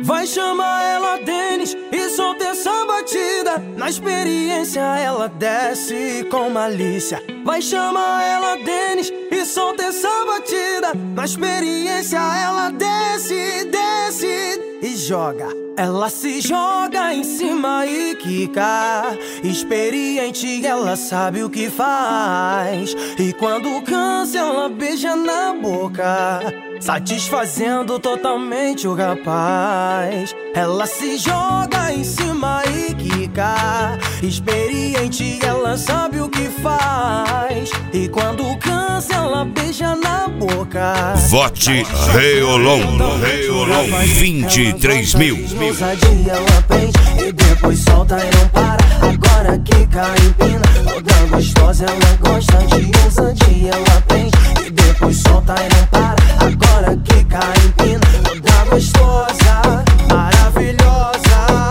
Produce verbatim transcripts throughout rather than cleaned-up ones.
Vai chamar ela Denis e solta essa batida. Na experiência ela desce com malícia. Vai chamar ela Denis e solta essa batida. Na experiência ela desce, desce e joga. Ela se joga em cima e quica. Experiente, ela sabe o que faz. E quando cansa, ela beija na boca, satisfazendo totalmente o rapaz. Ela se joga em cima e quica. Experiente, ela sabe o que faz. E quando cansa, ela beija na boca. Vote Reolon, Reolon vinte e três mil. Ousadia ela prende e depois solta e não para. Agora quica, empina, toda gostosa ela gosta de ousadia ela prende e depois solta e não para. Agora quica, empina, toda gostosa, maravilhosa.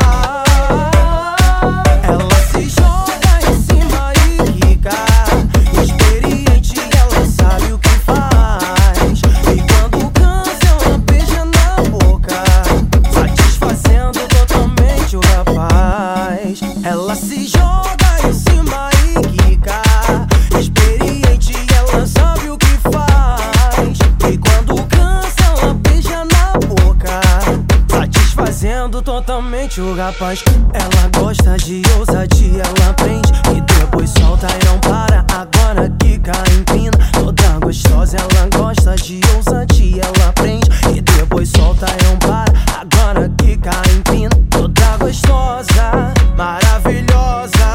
Ela se joga em cima e quica. Experiente, ela sabe o que faz. E quando cansa, ela beija na boca, satisfazendo totalmente o rapaz. Ela se joga em cima e quica. Experiente, ela sabe o que faz. E quando cansa, ela beija na boca, satisfazendo totalmente o rapaz. Ela gosta de ousadia, ela prende e depois solta e não para. Agora quica, empina, toda gostosa ela gosta de ousadia, ela prende e depois solta e não para. Agora quica, empina, toda gostosa, maravilhosa.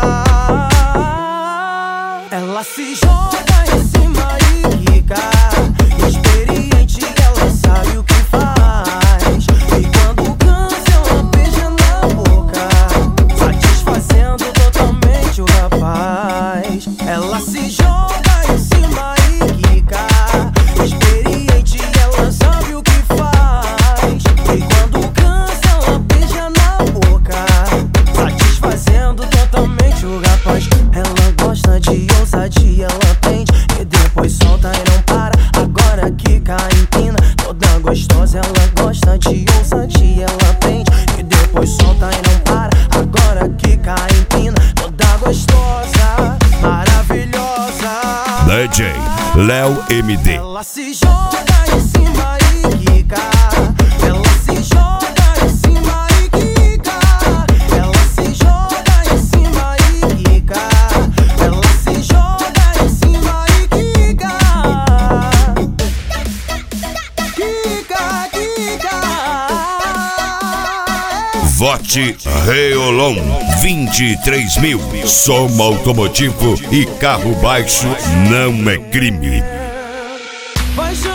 Ela se joga em cima e quica. Experiente, ela sabe o que faz. E quando cansa, ela beija na boca, satisfazendo totalmente o rapaz. Ela se joga em cima e quica. Experiente, ela sabe o que faz. E quando cansa, ela beija na boca, satisfazendo totalmente o rapaz. Ela gosta de ousadia, ela prende e depois solta e não para. Agora quica, empina, toda gostosa ela gosta de ousadia, ela prende e depois solta e não para. Agora quica, empina, toda gostosa, maravilhosa. D J Léo M D. Ela se joga em cima e quica. Ela se joga em cima e quica. Ela se joga em cima e quica. Ela se joga em cima e quica. Quica, quica. Vote Reolon vinte e três mil. Som automotivo e carro baixo não é crime. Vai